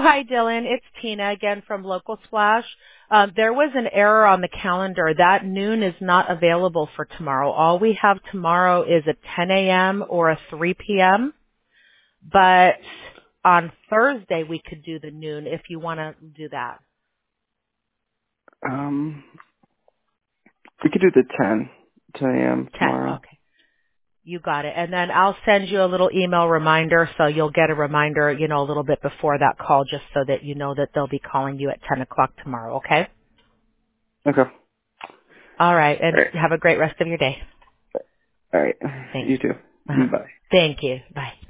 hi, Dylan. It's Tina again from Local Splash. There was an error on the calendar. That noon is not available for tomorrow. All we have tomorrow is a 10 a.m. or a 3 p.m. But on Thursday we could do the noon if you want to do that. We could do the 10 a.m. 10. tomorrow. Okay. You got it. And then I'll send you a little email reminder so you'll get a reminder, a little bit before that call just so that you know that they'll be calling you at 10 o'clock tomorrow, okay? Okay. All right. All And right. have a great rest of your day. All right. Thanks. You too. Uh-huh. Bye. Thank you. Bye.